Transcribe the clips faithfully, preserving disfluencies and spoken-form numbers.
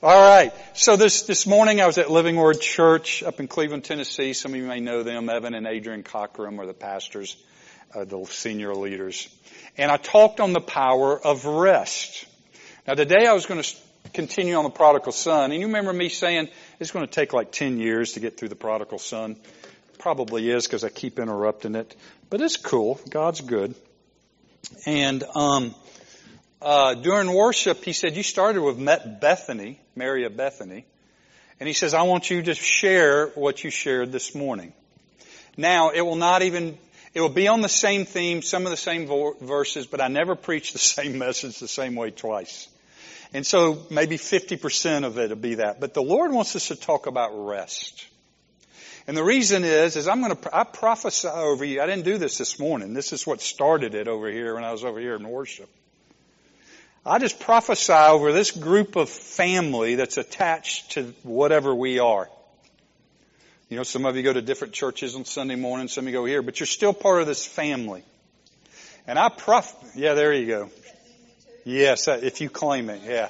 All right. So this, this morning I was at Living Word Church up in Cleveland, Tennessee. Some of you may know them. Evan and Adrian Cochran are the pastors, uh, the senior leaders. And I talked on the power of rest. Now today I was going to continue on the prodigal son. And you remember me saying it's going to take like ten years to get through the prodigal son. Probably is because I keep interrupting it. But it's cool. God's good. And, um, Uh, during worship, he said, you started with Bethany, Mary of Bethany. And he says, I want you to share what you shared this morning. Now, it will not even, it will be on the same theme, some of the same vo- verses, but I never preach the same message the same way twice. And so maybe fifty percent of it will be that. But the Lord wants us to talk about rest. And the reason is, is I'm going to, I prophesy over you. I didn't do this this morning. This is what started it over here when I was over here in worship. I just prophesy over this group of family that's attached to whatever we are. You know, some of you go to different churches on Sunday morning, some of you go here, but you're still part of this family. And I prof, yeah, there you go. Yes, if you claim it, yeah.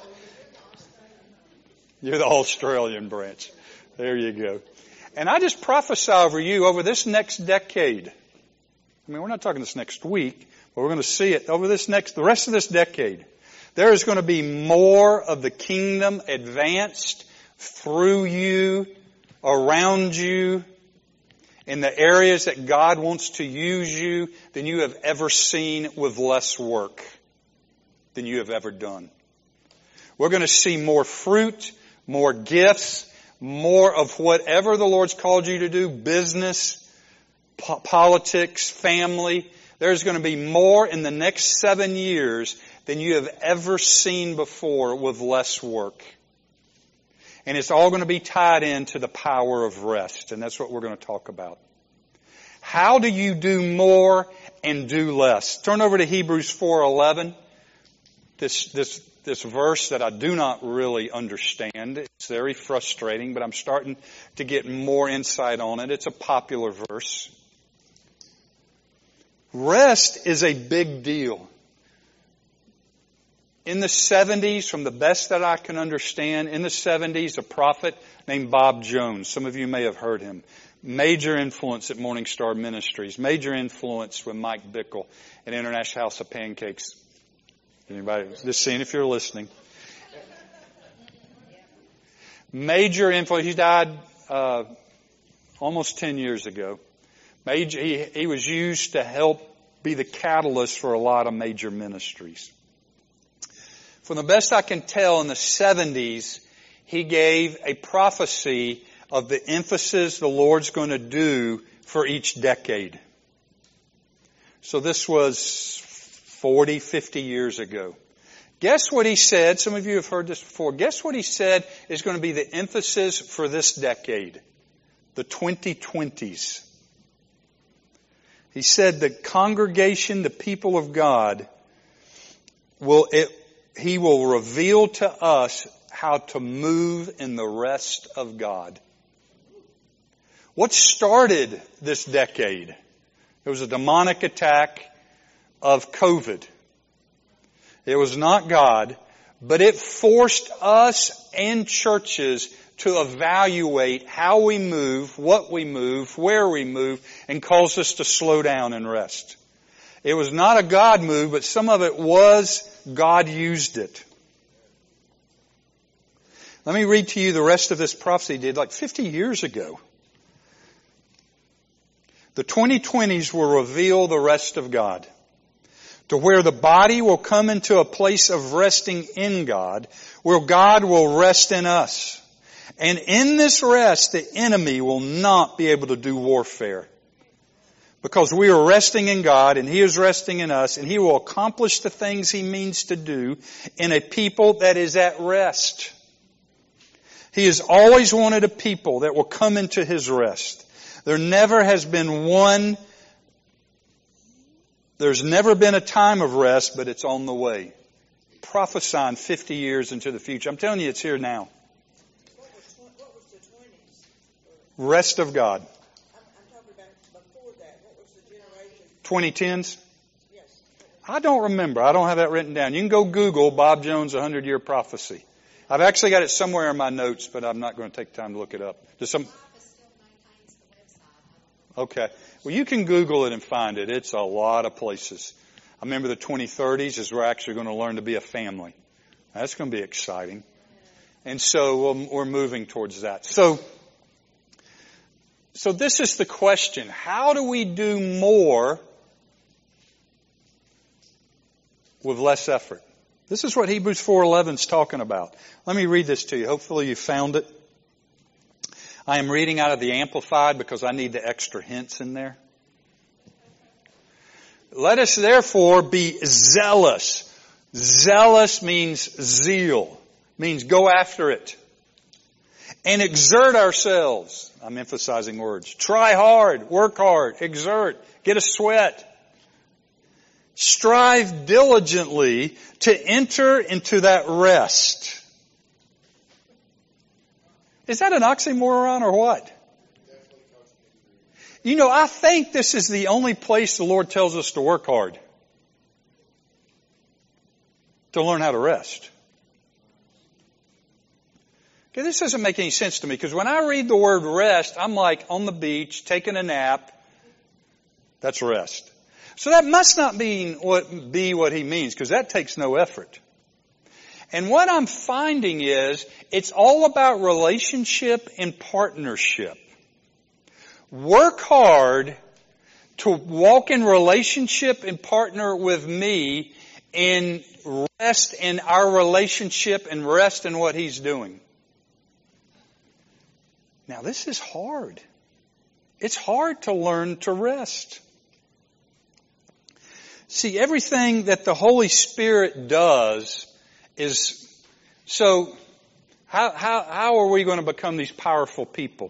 You're the Australian branch. There you go. And I just prophesy over you over this next decade. I mean, we're not talking this next week, but we're going to see it over this next, the rest of this decade. There is going to be more of the kingdom advanced through you, around you, in the areas that God wants to use you than you have ever seen with less work than you have ever done. We're going to see more fruit, more gifts, more of whatever the Lord's called you to do, business, po- politics, family. There's going to be more in the next seven years than you have ever seen before with less work. And it's all going to be tied into the power of rest. And that's what we're going to talk about. How do you do more and do less? Turn over to Hebrews four eleven. This, this, this verse that I do not really understand. It's very frustrating, but I'm starting to get more insight on it. It's a popular verse. Rest is a big deal. In the seventies, from the best that I can understand, in the seventies, a prophet named Bob Jones. Some of you may have heard him. Major influence at Morning Star Ministries. Major influence with Mike Bickle at International House of Pancakes. Anybody just seeing if you're listening. Major influence. He died uh, almost ten years ago. Major. He, he was used to help be the catalyst for a lot of major ministries. From the best I can tell, in the seventies, he gave a prophecy of the emphasis the Lord's going to do for each decade. So this was forty, fifty years ago. Guess what he said? Some of you have heard this before. Guess what he said is going to be the emphasis for this decade? The twenty twenties. He said the congregation, the people of God, will it He will reveal to us how to move in the rest of God. What started this decade? It was a demonic attack of COVID. It was not God, but it forced us and churches to evaluate how we move, what we move, where we move, and caused us to slow down and rest. It was not a God move, but some of it was God used it. Let me read to you the rest of this prophecy he did like fifty years ago. The twenty twenties will reveal the rest of God, to where the body will come into a place of resting in God, where God will rest in us. And in this rest, the enemy will not be able to do warfare. Because we are resting in God and He is resting in us, and He will accomplish the things He means to do in a people that is at rest. He has always wanted a people that will come into His rest. There never has been one, there's never been a time of rest, but it's on the way. Prophesying fifty years into the future. I'm telling you, it's here now. What was, what was the twenties? Rest of God. twenty tens? Yes. I don't remember. I don't have that written down. You can go Google Bob Jones' one hundred year prophecy. I've actually got it somewhere in my notes, but I'm not going to take time to look it up. Does some? Okay. Well, you can Google it and find it. It's a lot of places. I remember the twenty thirties is we're actually going to learn to be a family. That's going to be exciting. And so we're moving towards that. So, so this is the question. How do we do more with less effort? This is what Hebrews four eleven is talking about. Let me read this to you. Hopefully you found it. I am reading out of the Amplified because I need the extra hints in there. Let us therefore be zealous. Zealous means zeal. Means go after it. And exert ourselves. I'm emphasizing words. Try hard. Work hard. Exert. Get a sweat. Strive diligently to enter into that rest. Is that an oxymoron or what? You know, I think this is the only place the Lord tells us to work hard. To learn how to rest. Okay, this doesn't make any sense to me because when I read the word rest, I'm like on the beach, taking a nap. That's rest. So that must not be what, be what he means because that takes no effort. And what I'm finding is it's all about relationship and partnership. Work hard to walk in relationship and partner with me and rest in our relationship and rest in what he's doing. Now this is hard. It's hard to learn to rest. See, everything that the Holy Spirit does is, so how, how, how are we going to become these powerful people?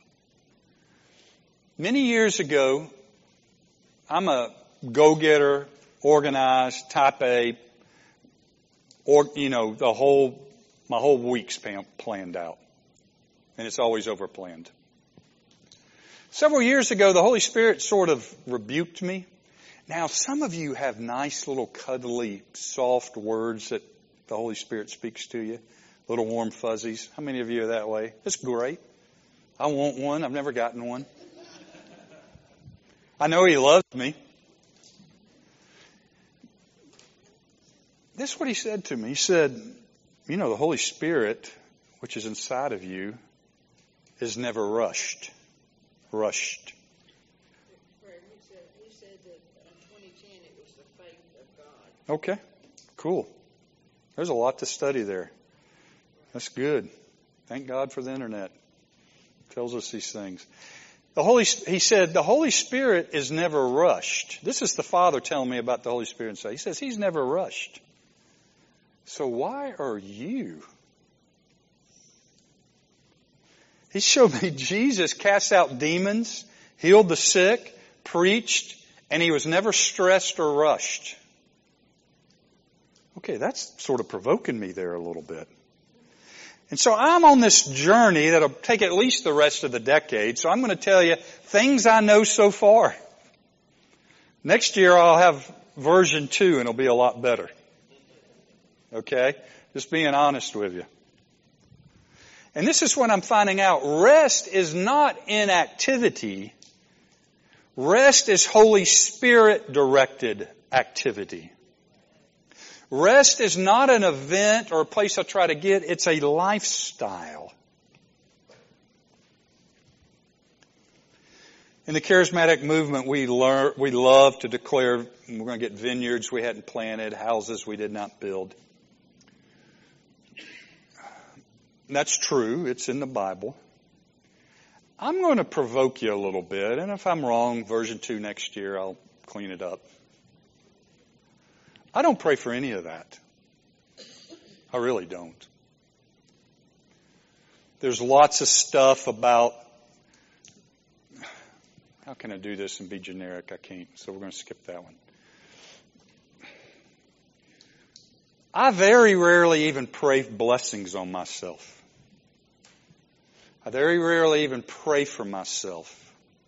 Many years ago, I'm a go-getter, organized, type A, or, you know, the whole, my whole week's planned out. And it's always overplanned. Several years ago, the Holy Spirit sort of rebuked me. Now, some of you have nice little cuddly, soft words that the Holy Spirit speaks to you. Little warm fuzzies. How many of you are that way? It's great. I want one. I've never gotten one. I know He loves me. This is what He said to me. He said, you know, the Holy Spirit, which is inside of you, is never rushed. Rushed. He said, he said that in twenty ten it was the faith of God. Okay, cool. There's a lot to study there. That's good. Thank God for the internet. It tells us these things. The Holy, he said, the Holy Spirit is never rushed. This is the Father telling me about the Holy Spirit. He says He's never rushed. So why are you? He showed me Jesus cast out demons, healed the sick, preached, and He was never stressed or rushed. Okay, that's sort of provoking me there a little bit. And so I'm on this journey that'll take at least the rest of the decade. So I'm going to tell you things I know so far. Next year I'll have version two and it'll be a lot better. Okay? Just being honest with you. And this is what I'm finding out. Rest is not inactivity. Rest is Holy Spirit directed activity. Rest is not an event or a place I try to get. It's a lifestyle. In the charismatic movement, we learn, we love to declare we're going to get vineyards we hadn't planted, houses we did not build. And that's true. It's in the Bible. I'm going to provoke you a little bit, and if I'm wrong, version two next year, I'll clean it up. I don't pray for any of that. I really don't. There's lots of stuff about, how can I do this and be generic? I can't, so we're going to skip that one. I very rarely even pray blessings on myself. I very rarely even pray for myself.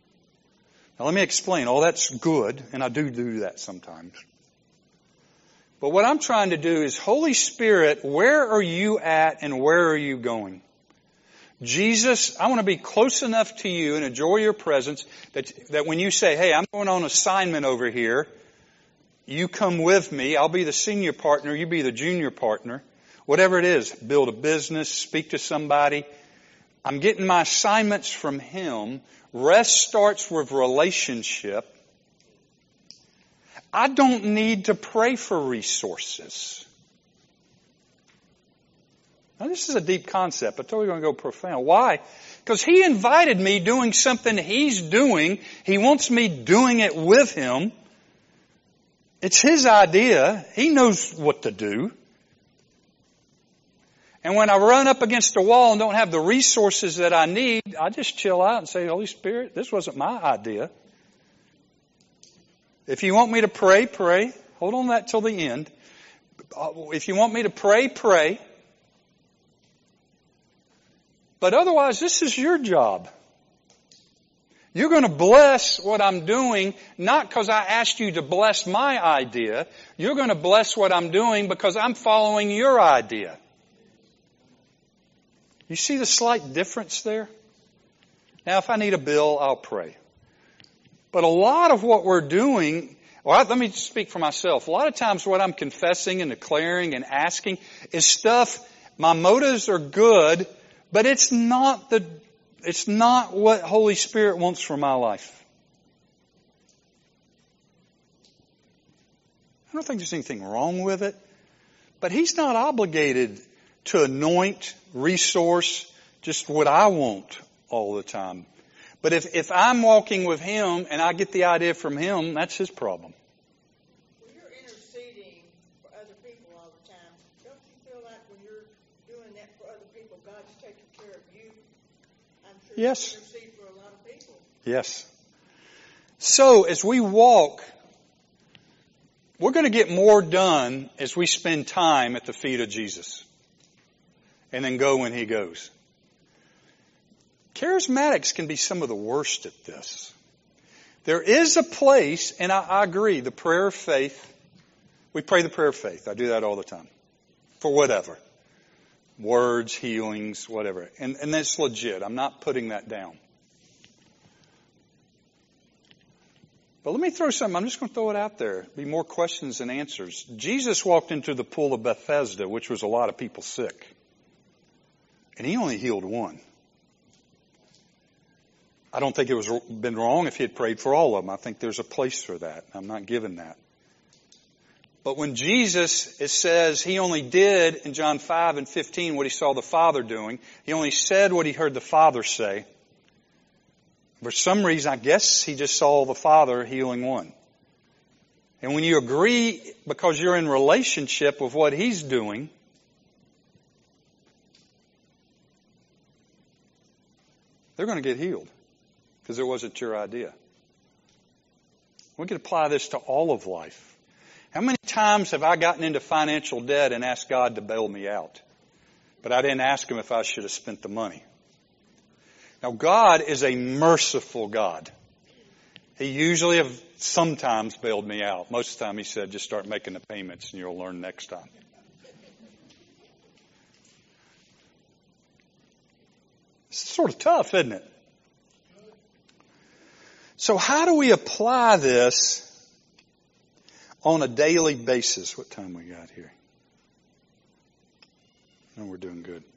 Now let me explain. All that's good, and I do do that sometimes. But what I'm trying to do is, Holy Spirit, where are you at and where are you going? Jesus, I want to be close enough to you and enjoy your presence that, that when you say, hey, I'm going on assignment over here, you come with me. I'll be the senior partner. You be the junior partner. Whatever it is, build a business, speak to somebody. I'm getting my assignments from Him. Rest starts with relationship. I don't need to pray for resources. Now, this is a deep concept. I told you we're going to go profound. Why? Because He invited me doing something He's doing. He wants me doing it with Him. It's His idea. He knows what to do. And when I run up against a wall and don't have the resources that I need, I just chill out and say, Holy Spirit, this wasn't my idea. If you want me to pray, pray. Hold on that till the end. If you want me to pray, pray. But otherwise, this is your job. You're going to bless what I'm doing, not because I asked you to bless my idea. You're going to bless what I'm doing because I'm following your idea. You see the slight difference there? Now, if I need a bill, I'll pray. But a lot of what we're doing, well, let me speak for myself. A lot of times what I'm confessing and declaring and asking is stuff, my motives are good, but it's not the, it's not what Holy Spirit wants for my life. I don't think there's anything wrong with it, but He's not obligated to anoint, resource, just what I want all the time. But if, if I'm walking with Him and I get the idea from Him, that's His problem. Well, you're interceding for other people all the time. Don't you feel like when you're doing that for other people, God's taking care of you? I'm sure Yes. you intercede for a lot of people. Yes. So as we walk, we're going to get more done as we spend time at the feet of Jesus. And then go when He goes. Charismatics can be some of the worst at this. There is a place, and I, I agree, the prayer of faith. We pray the prayer of faith. I do that all the time. For whatever. Words, healings, whatever. And, and that's legit. I'm not putting that down. But let me throw something. I'm just going to throw it out there. Be more questions than answers. Jesus walked into the pool of Bethesda, which was a lot of people sick. And He only healed one. I don't think it was been wrong if He had prayed for all of them. I think there's a place for that. I'm not giving that. But when Jesus, it says He only did in John five and fifteen what He saw the Father doing. He only said what He heard the Father say. For some reason, I guess He just saw the Father healing one. And when you agree because you're in relationship with what He's doing, they're going to get healed because it wasn't your idea. We can apply this to all of life. How many times have I gotten into financial debt and asked God to bail me out? But I didn't ask Him if I should have spent the money. Now, God is a merciful God. He usually have sometimes bailed me out. Most of the time He said, just start making the payments and you'll learn next time. It's sort of tough, isn't it? So how do we apply this on a daily basis? What time we got here? No, we're doing good.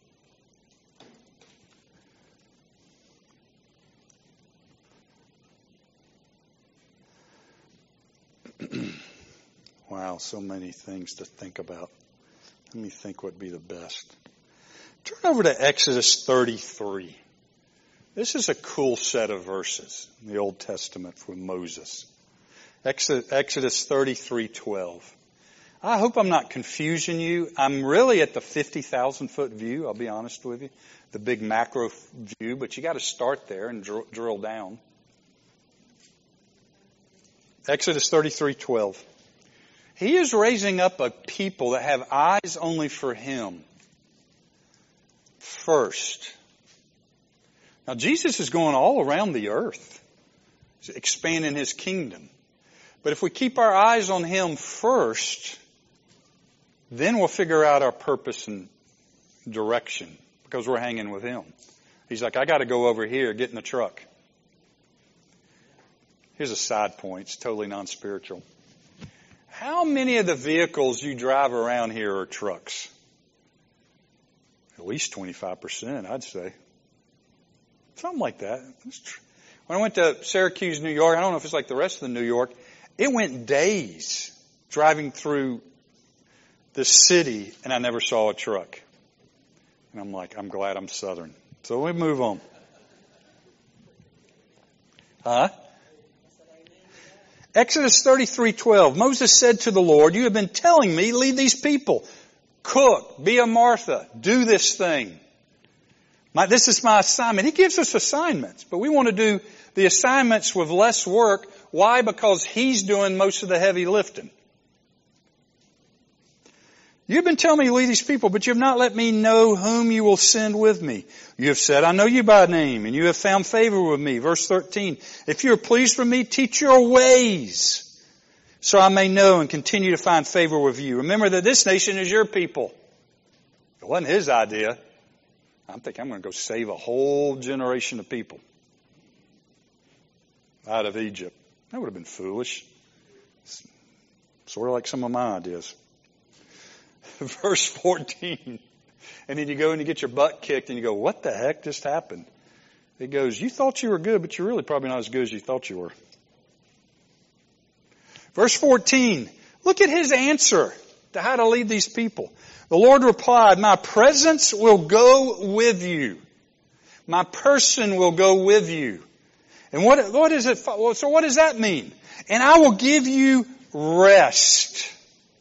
Wow, so many things to think about. Let me think what would be the best. Turn over to Exodus thirty-three. This is a cool set of verses in the Old Testament from Moses. Exodus thirty-three twelve. I hope I'm not confusing you. I'm really at the fifty thousand foot view, I'll be honest with you. The big macro view, but you got to start there and dr- drill down. Exodus thirty-three twelve. He is raising up a people that have eyes only for Him first. Now, Jesus is going all around the earth, expanding His kingdom. But if we keep our eyes on Him first, then we'll figure out our purpose and direction because we're hanging with Him. He's like, I got to go over here, get in the truck. Here's a side point. It's totally non-spiritual. How many of the vehicles you drive around here are trucks? At least twenty-five percent, I'd say. Something like that. When I went to Syracuse, New York, I don't know if it's like the rest of the New York, it went days driving through the city and I never saw a truck. And I'm like, I'm glad I'm Southern. So we move on. Huh? Exodus thirty-three twelve. Moses said to the Lord, you have been telling me, lead these people. Cook, be a Martha, do this thing. My, this is my assignment. He gives us assignments, but we want to do the assignments with less work. Why? Because He's doing most of the heavy lifting. You've been telling me to lead these people, but you have not let me know whom you will send with me. You have said, I know you by name, and you have found favor with me. Verse thirteen, if you are pleased with me, teach your ways, so I may know and continue to find favor with you. Remember that this nation is your people. It wasn't His idea. I'm thinking I'm going to go save a whole generation of people out of Egypt. That would have been foolish. Sort of like some of my ideas. Verse fourteen. And then you go and you get your butt kicked and you go, what the heck just happened? It goes, you thought you were good, but you're really probably not as good as you thought you were. Verse fourteen. Look at his answer to how to lead these people. The Lord replied, my presence will go with you. My person will go with you. And what, what is it? So what does that mean? And I will give you rest.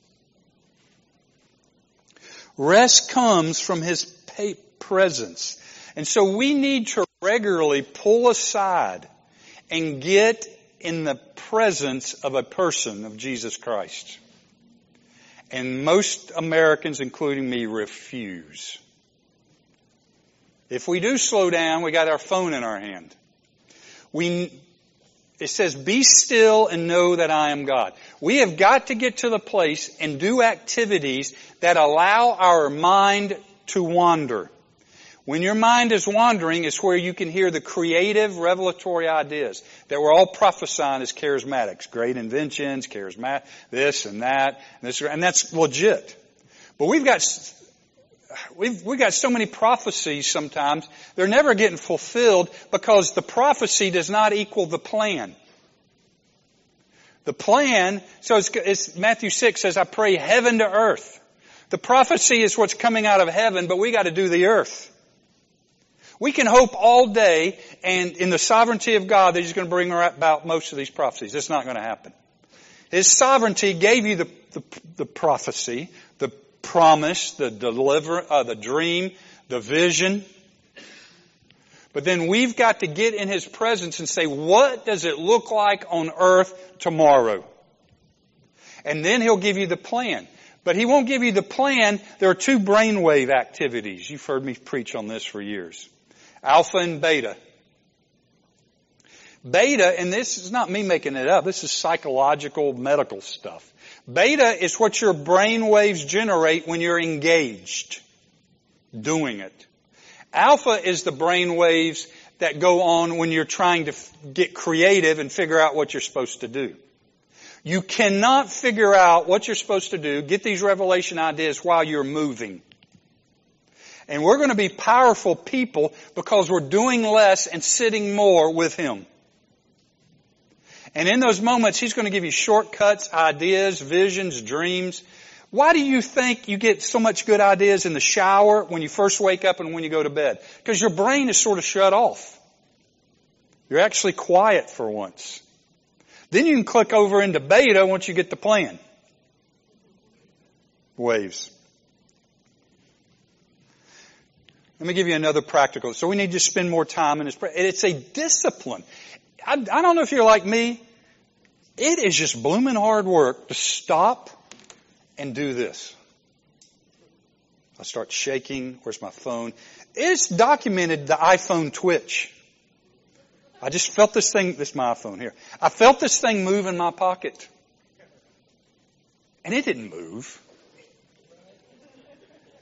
Rest comes from His presence. And so we need to regularly pull aside and get in the presence of a person of Jesus Christ. And most Americans, including me, refuse. If we do slow down, we got our phone in our hand. We, it says, be still and know that I am God. We have got to get to the place and do activities that allow our mind to wander. When your mind is wandering, it's where you can hear the creative, revelatory ideas that we're all prophesying as charismatics. Great inventions, charismatic, this and that, and this, and that's legit. But we've got, we've, we've got so many prophecies sometimes, they're never getting fulfilled because the prophecy does not equal the plan. The plan, so it's, it's Matthew six says, I pray heaven to earth. The prophecy is what's coming out of heaven, but we got to do the earth. We can hope all day and in the sovereignty of God that He's going to bring about most of these prophecies. It's not going to happen. His sovereignty gave you the, the, the prophecy, the promise, the deliver, uh, the dream, the vision. But then we've got to get in His presence and say, what does it look like on earth tomorrow? And then He'll give you the plan. But He won't give you the plan. There are two brainwave activities. You've heard me preach on this for years. Alpha and beta. Beta, and this is not me making it up, this is psychological, medical stuff. Beta is what your brain waves generate when you're engaged, doing it. Alpha is the brain waves that go on when you're trying to f- get creative and figure out what you're supposed to do. You cannot figure out what you're supposed to do, get these revelation ideas while you're moving. And we're going to be powerful people because we're doing less and sitting more with Him. And in those moments, He's going to give you shortcuts, ideas, visions, dreams. Why do you think you get so much good ideas in the shower when you first wake up and when you go to bed? Because your brain is sort of shut off. You're actually quiet for once. Then you can click over into beta once you get the plan. Waves. Let me give you another practical. So we need to spend more time in His prayer. It's a discipline. I, I don't know if you're like me. It is just blooming hard work to stop and do this. I start shaking. Where's my phone? It's documented the iPhone twitch. I just felt this thing. This is my iPhone here. I felt this thing move in my pocket. And it didn't move.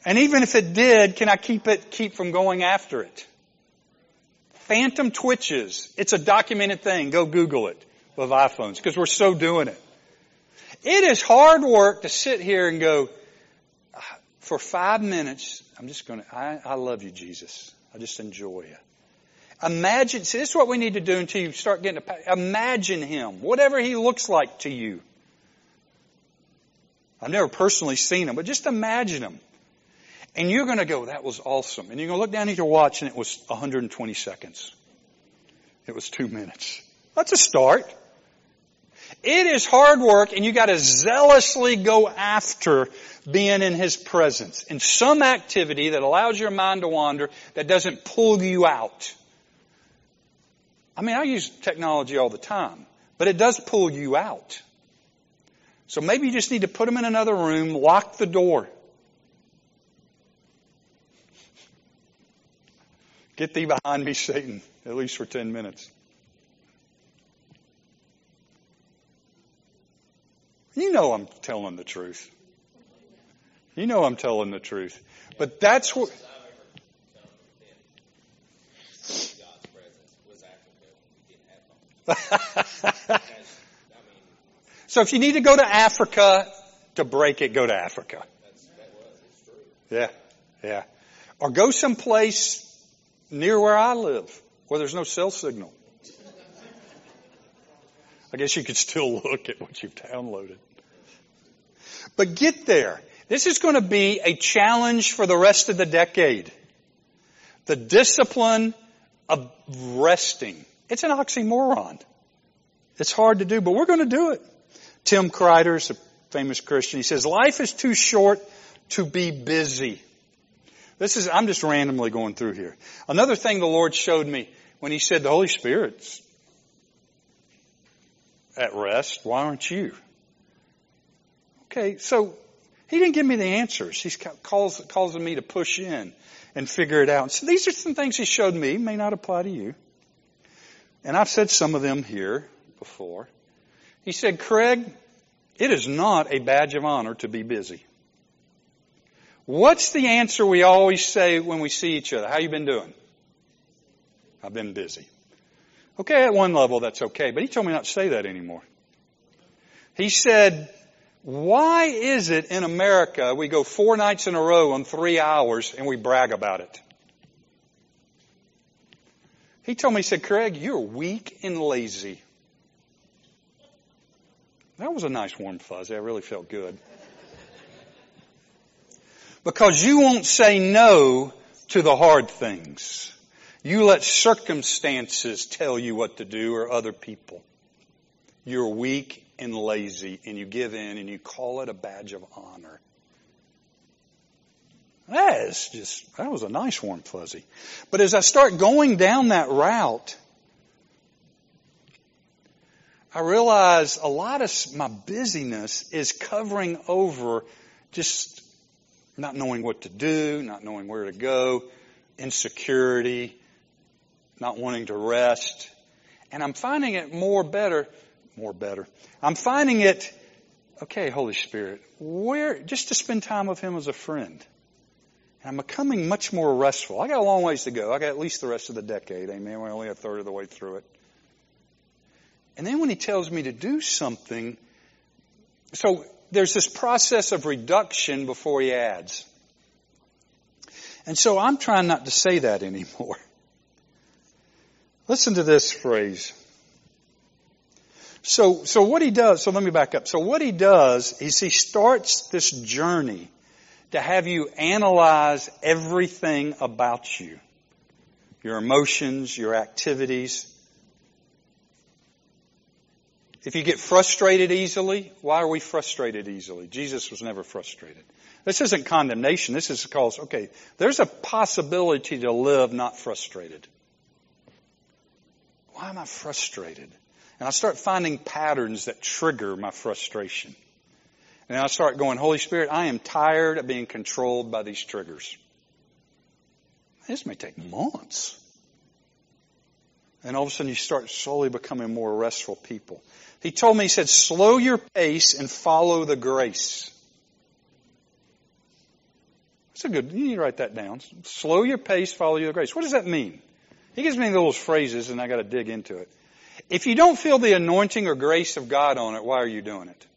And even if it did, can I keep it, keep from going after it? Phantom twitches. It's a documented thing. Go Google it with iPhones because we're so doing it. It is hard work to sit here and go, for five minutes, I'm just going to, I, I love you, Jesus. I just enjoy you. Imagine, see, this is what we need to do until you start getting to, imagine Him, whatever He looks like to you. I've never personally seen Him, but just imagine Him. And you're going to go, that was awesome. And you're going to look down at your watch and it was one hundred twenty seconds. It was two minutes. That's a start. It is hard work and you got to zealously go after being in His presence. In some activity that allows your mind to wander, that doesn't pull you out. I mean, I use technology all the time, but it does pull you out. So maybe you just need to put them in another room, lock the door. Get thee behind me, Satan, at least for ten minutes. You know I'm telling the truth. You know I'm telling the truth. But that's what... So if you need to go to Africa to break it, go to Africa. Yeah, yeah. Or go someplace near where I live, where there's no cell signal. I guess you could still look at what you've downloaded. But get there. This is going to be a challenge for the rest of the decade. The discipline of resting. It's an oxymoron. It's hard to do, but we're going to do it. Tim Kreider's a famous Christian. He says, life is too short to be busy. This is, I'm just randomly going through here. Another thing the Lord showed me when He said the Holy Spirit's at rest, why aren't you? Okay, so He didn't give me the answers. He's calls, causing me to push in and figure it out. So these are some things He showed me, may not apply to you. And I've said some of them here before. He said, Craig, it is not a badge of honor to be busy. What's the answer we always say when we see each other? How you been doing? I've been busy. Okay, at one level that's okay, but He told me not to say that anymore. He said, why is it in America we go four nights in a row on three hours and we brag about it? He told me, he said, Craig, you're weak and lazy. That was a nice warm fuzzy. I really felt good. Because you won't say no to the hard things. You let circumstances tell you what to do or other people. You're weak and lazy and you give in and you call it a badge of honor. That is just, that was a nice warm fuzzy. But as I start going down that route, I realize a lot of my busyness is covering over just not knowing what to do, not knowing where to go, insecurity, not wanting to rest. And I'm finding it more better, more better. I'm finding it, okay, Holy Spirit, where, just to spend time with Him as a friend. And I'm becoming much more restful. I got a long ways to go. I got at least the rest of the decade. Amen. We're only a third of the way through it. And then when He tells me to do something, so there's this process of reduction before He adds. And so I'm trying not to say that anymore. Listen to this phrase. So, so what He does, so let me back up. So what He does is He starts this journey to have you analyze everything about you. Your emotions, your activities. If you get frustrated easily, why are we frustrated easily? Jesus was never frustrated. This isn't condemnation. This is because, okay, there's a possibility to live not frustrated. Why am I frustrated? And I start finding patterns that trigger my frustration. And I start going, Holy Spirit, I am tired of being controlled by these triggers. This may take months. And all of a sudden you start slowly becoming more restful people. He told me, He said, slow your pace and follow the grace. That's a good, you need to write that down. Slow your pace, follow your grace. What does that mean? He gives me those phrases and I got to dig into it. If you don't feel the anointing or grace of God on it, why are you doing it?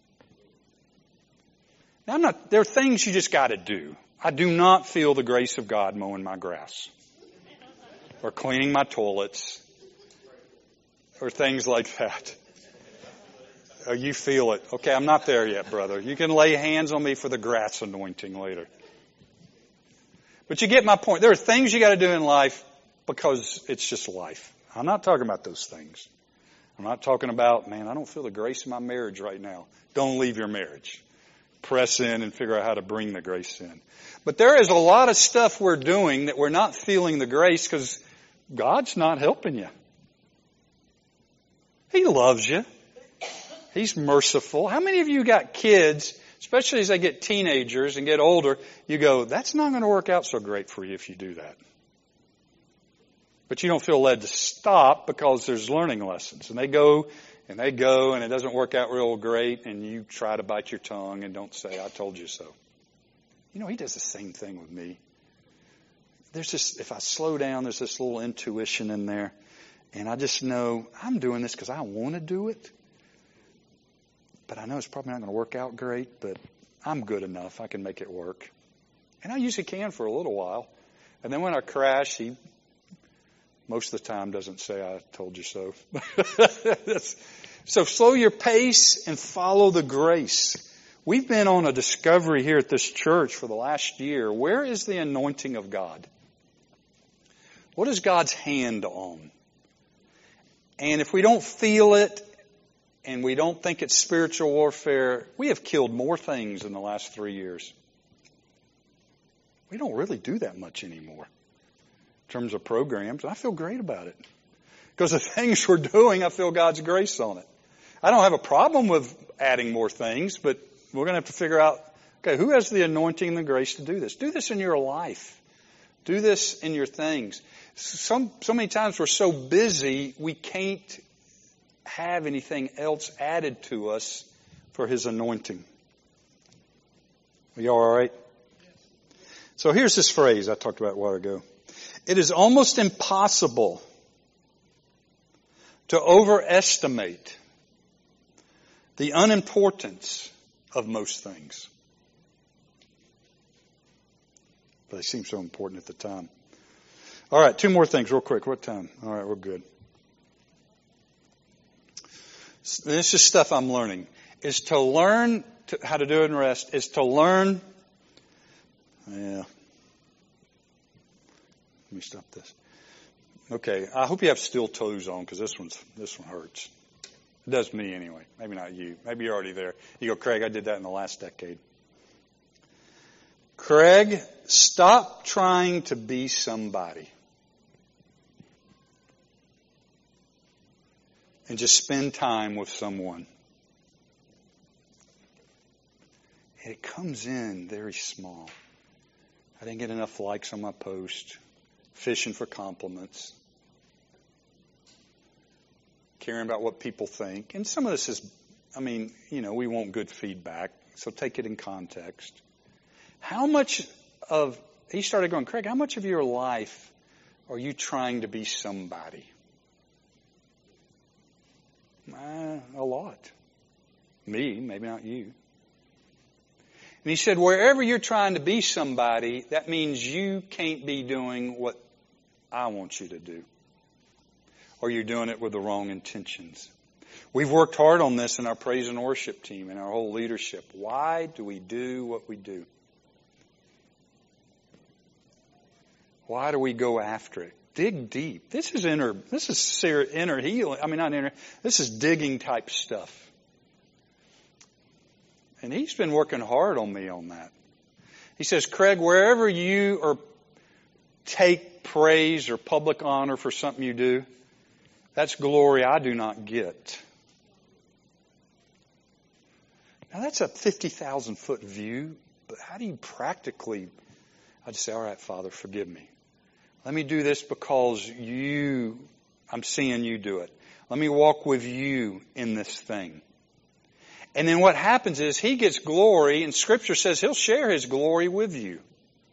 Now, I'm not, there are things you just got to do. I do not feel the grace of God mowing my grass or cleaning my toilets or things like that. Oh, you feel it. Okay, I'm not there yet, brother. You can lay hands on me for the grass anointing later. But you get my point. There are things you got to do in life because it's just life. I'm not talking about those things. I'm not talking about, man, I don't feel the grace in my marriage right now. Don't leave your marriage. Press in and figure out how to bring the grace in. But there is a lot of stuff we're doing that we're not feeling the grace because God's not helping you. He loves you. He's merciful. How many of you got kids, especially as they get teenagers and get older, you go, that's not going to work out so great for you if you do that. But you don't feel led to stop because there's learning lessons. And they go and they go and it doesn't work out real great and you try to bite your tongue and don't say, I told you so. You know, he does the same thing with me. There's this, if I slow down, there's this little intuition in there. And I just know I'm doing this because I want to do it. But I know it's probably not going to work out great, but I'm good enough. I can make it work. And I usually can for a little while. And then when I crash, he most of the time doesn't say, I told you so. So slow your pace and follow the grace. We've been on a discovery here at this church for the last year. Where is the anointing of God? What is God's hand on? And if we don't feel it, and we don't think it's spiritual warfare, we have killed more things in the last three years. We don't really do that much anymore in terms of programs. I feel great about it. Because the things we're doing, I feel God's grace on it. I don't have a problem with adding more things, but we're going to have to figure out, okay, who has the anointing and the grace to do this? Do this in your life. Do this in your things. Some, so many times we're so busy, we can't have anything else added to us for His anointing. Are you all right? So here's this phrase I talked about a while ago. It is almost impossible to overestimate the unimportance of most things. But they seem so important at the time. All right, two more things real quick. What time? All right, we're good. This is stuff I'm learning. Is to learn to, how to do it in rest. Is to learn. Yeah. Let me stop this. Okay. I hope you have steel toes on because this one's this one hurts. It does me anyway. Maybe not you. Maybe you're already there. You go, Craig. I did that in the last decade. Craig, stop trying to be somebody. And just spend time with someone. And it comes in very small. I didn't get enough likes on my post. Fishing for compliments. Caring about what people think. And some of this is, I mean, you know, we want good feedback. So take it in context. How much of, he started going, Craig, how much of your life are you trying to be somebody? Uh, a lot. Me, maybe not you. And he said, wherever you're trying to be somebody, that means you can't be doing what I want you to do. Or you're doing it with the wrong intentions. We've worked hard on this in our praise and worship team and our whole leadership. Why do we do what we do? Why do we go after it? Dig deep. This is inner, this is inner healing. I mean, not inner, this is digging type stuff. And he's been working hard on me on that. He says, Craig, wherever you or take praise or public honor for something you do, that's glory I do not get. Now that's a fifty thousand foot view, but how do you practically, I just say, all right, Father, forgive me. Let me do this because you, I'm seeing you do it. Let me walk with you in this thing. And then what happens is he gets glory, and Scripture says he'll share his glory with you.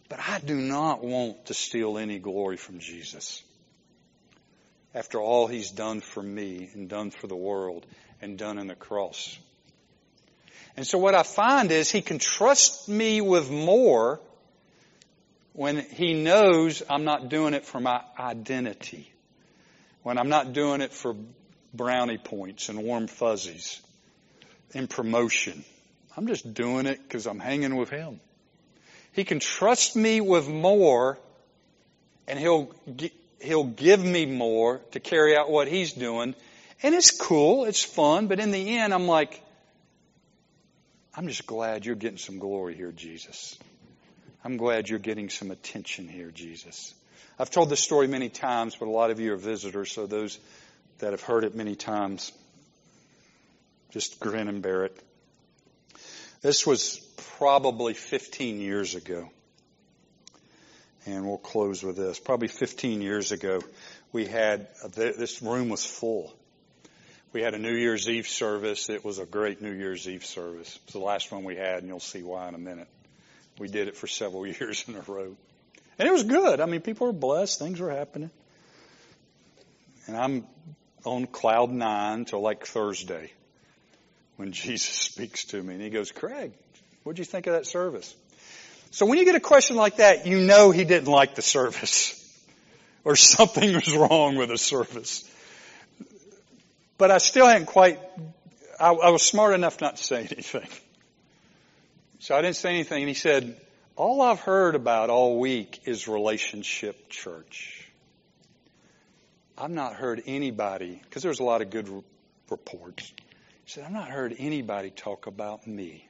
But I do not want to steal any glory from Jesus. After all He's done for me and done for the world and done in the cross. And so what I find is He can trust me with more when He knows I'm not doing it for my identity. When I'm not doing it for brownie points and warm fuzzies and promotion. I'm just doing it because I'm hanging with Him. He can trust me with more, and He'll He'll give me more to carry out what He's doing. And it's cool, it's fun, but in the end I'm like, I'm just glad you're getting some glory here, Jesus. I'm glad you're getting some attention here, Jesus. I've told this story many times, but a lot of you are visitors, so those that have heard it many times, just grin and bear it. This was probably fifteen years ago. And we'll close with this. Probably fifteen years ago, we had, this room was full. We had a New Year's Eve service. It was a great New Year's Eve service. It's the last one we had, and you'll see why in a minute. We did it for several years in a row. And it was good. I mean, people were blessed. Things were happening. And I'm on cloud nine till like Thursday when Jesus speaks to me. And He goes, Craig, what'd you think of that service? So when you get a question like that, you know He didn't like the service. Or something was wrong with the service. But I still hadn't quite, I, I was smart enough not to say anything. So I didn't say anything. And he said, all I've heard about all week is Relationship Church. I've not heard anybody, because there's a lot of good r- reports. He said, I've not heard anybody talk about me.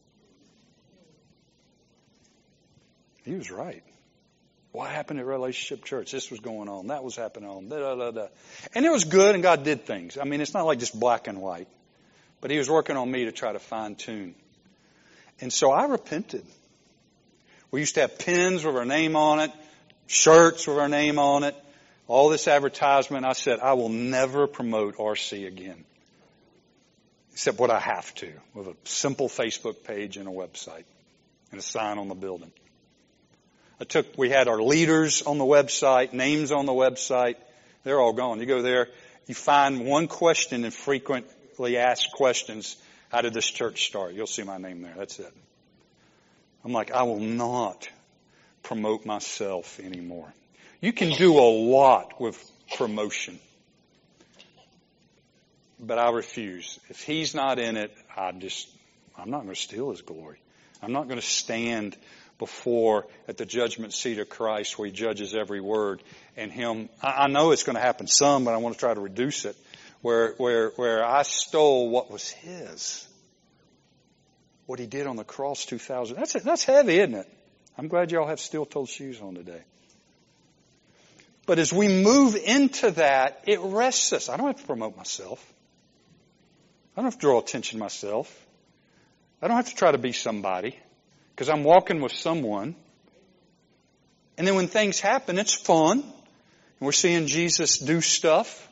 He was right. What happened at Relationship Church? This was going on. That was happening on. Da, da, da, da. And it was good, and God did things. I mean, it's not like just black and white. But He was working on me to try to fine tune. And so I repented. We used to have pins with our name on it, shirts with our name on it, all this advertisement. I said, I will never promote R C again. Except what I have to, with a simple Facebook page and a website and a sign on the building. I took, we had our leaders on the website, names on the website. They're all gone. You go there, you find one question in frequently asked questions. How did this church start? You'll see my name there. That's it. I'm like, I will not promote myself anymore. You can do a lot with promotion. But I refuse. If He's not in it, I just, I'm not going to steal His glory. I'm not going to stand before at the judgment seat of Christ where He judges every word. And Him, I, I know it's going to happen some, but I want to try to reduce it. Where, where, where I stole what was His. What He did on the cross two thousand. That's, that's heavy, isn't it? I'm glad y'all have steel-toed shoes on today. But as we move into that, it rests us. I don't have to promote myself. I don't have to draw attention to myself. I don't have to try to be somebody. Because I'm walking with someone. And then when things happen, it's fun. And we're seeing Jesus do stuff.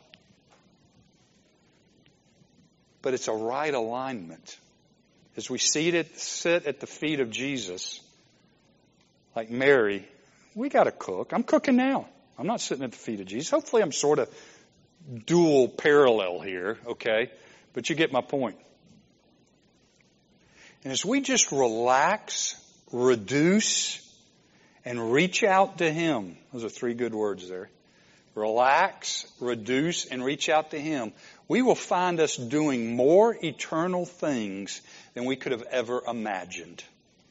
But it's a right alignment. As we sit at, sit at the feet of Jesus, like Mary, we got to cook. I'm cooking now. I'm not sitting at the feet of Jesus. Hopefully I'm sort of dual parallel here, okay? But you get my point. And as we just relax, reduce, and reach out to Him, those are three good words there. Relax, reduce, and reach out to Him. We will find us doing more eternal things than we could have ever imagined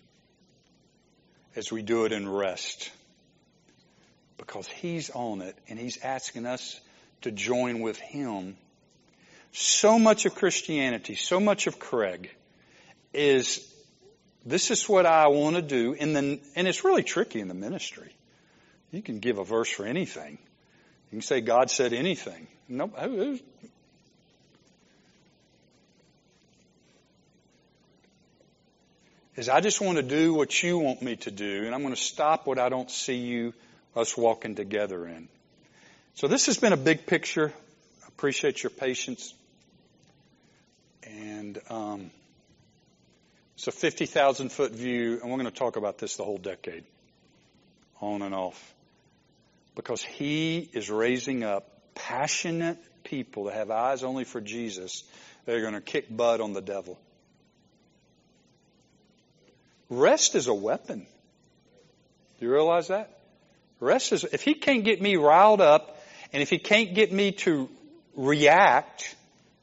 as we do it in rest. Because He's on it, and He's asking us to join with Him. So much of Christianity, so much of Craig, is this is what I want to do. In the, and it's really tricky in the ministry. You can give a verse for anything. You can say God said anything. Nope. Is I just want to do what you want me to do, and I'm going to stop what I don't see you, us walking together in. So this has been a big picture. I appreciate your patience. And um, it's a fifty thousand foot view, and we're going to talk about this the whole decade. on and off. Because He is raising up passionate people that have eyes only for Jesus that are going to kick butt on the devil. Rest is a weapon. Do you realize that? Rest is, if He can't get me riled up, and if He can't get me to react,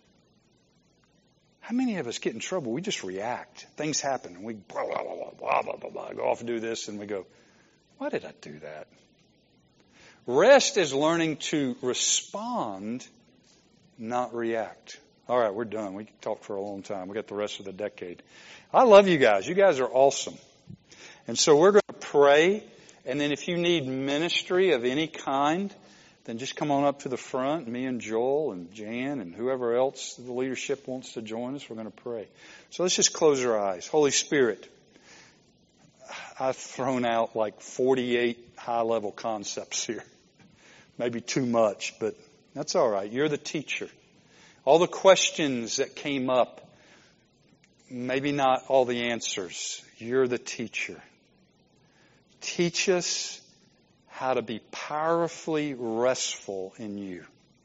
how many of us get in trouble? We just react. Things happen, and we blah, blah, blah, blah, blah, blah, blah, go off and do this, and we go, why did I do that? Rest is learning to respond, not react. All right, we're done. We can talk for a long time. We got the rest of the decade. I love you guys. You guys are awesome. And so we're going to pray. And then if you need ministry of any kind, then just come on up to the front. Me and Joel and Jan and whoever else the leadership wants to join us, we're going to pray. So let's just close our eyes. Holy Spirit, I've thrown out like forty-eight high-level concepts here. Maybe too much, but that's all right. You're the teacher. All the questions that came up, maybe not all the answers. You're the teacher. Teach us how to be powerfully restful in You.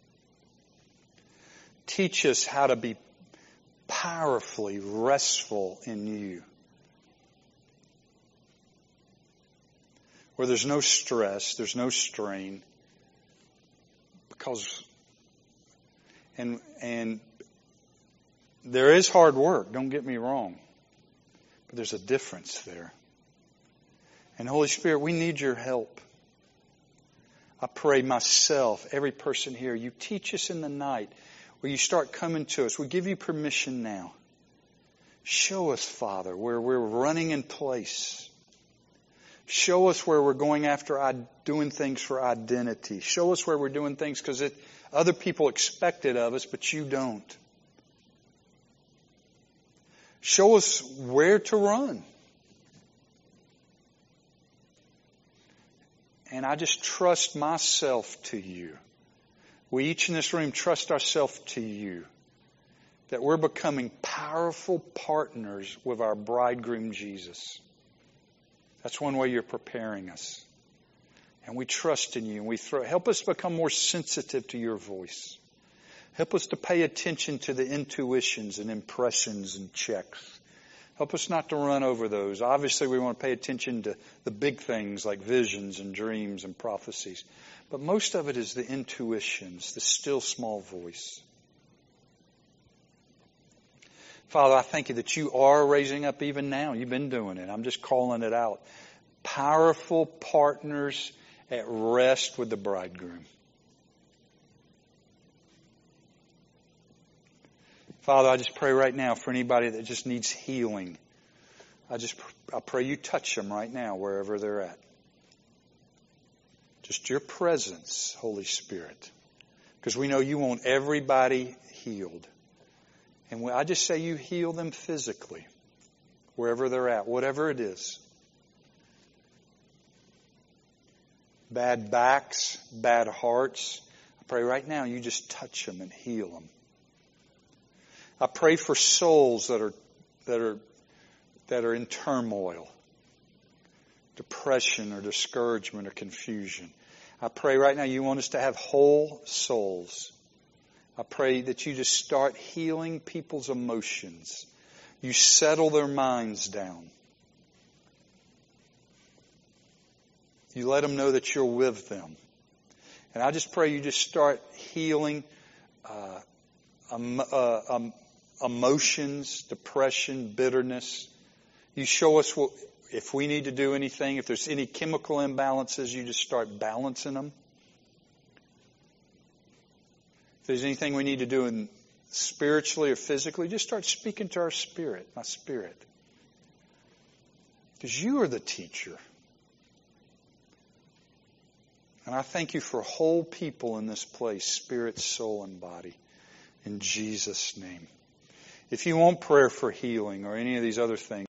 Teach us how to be powerfully restful in You. Where there's no stress, there's no strain. Because, and, and there is hard work, don't get me wrong. But there's a difference there. And Holy Spirit, we need Your help. I pray myself, every person here, You teach us in the night where You start coming to us. We give You permission now. Show us, Father, where we're running in place. Show us where we're going after doing things for identity. Show us where we're doing things because other people expect it of us, but You don't. Show us where to run. And I just trust myself to You. We each in this room trust ourselves to You. That we're becoming powerful partners with our bridegroom Jesus. That's one way You're preparing us. And we trust in You. And we throw, help us become more sensitive to Your voice. Help us to pay attention to the intuitions and impressions and checks. Help us not to run over those. Obviously, we want to pay attention to the big things like visions and dreams and prophecies. But most of it is the intuitions, the still small voice. Father, I thank You that You are raising up even now. You've been doing it. I'm just calling it out. Powerful partners at rest with the bridegroom. Father, I just pray right now for anybody that just needs healing. I just I pray You touch them right now wherever they're at. Just Your presence, Holy Spirit. Because we know You want everybody healed. And I just say You heal them physically, wherever they're at, whatever it is. Bad backs, bad hearts. I pray right now You just touch them and heal them. I pray for souls that are that are that are in turmoil, depression or discouragement or confusion. I pray right now You want us to have whole souls. I pray that You just start healing people's emotions. You settle their minds down. You let them know that You're with them. And I just pray You just start healing uh, um, uh, um, emotions, depression, bitterness. You show us what, if we need to do anything, if there's any chemical imbalances, You just start balancing them. If there's anything we need to do in spiritually or physically, just start speaking to our spirit, my spirit. Because You are the teacher. And I thank You for whole people in this place, spirit, soul, and body. In Jesus' name. If you want prayer for healing or any of these other things,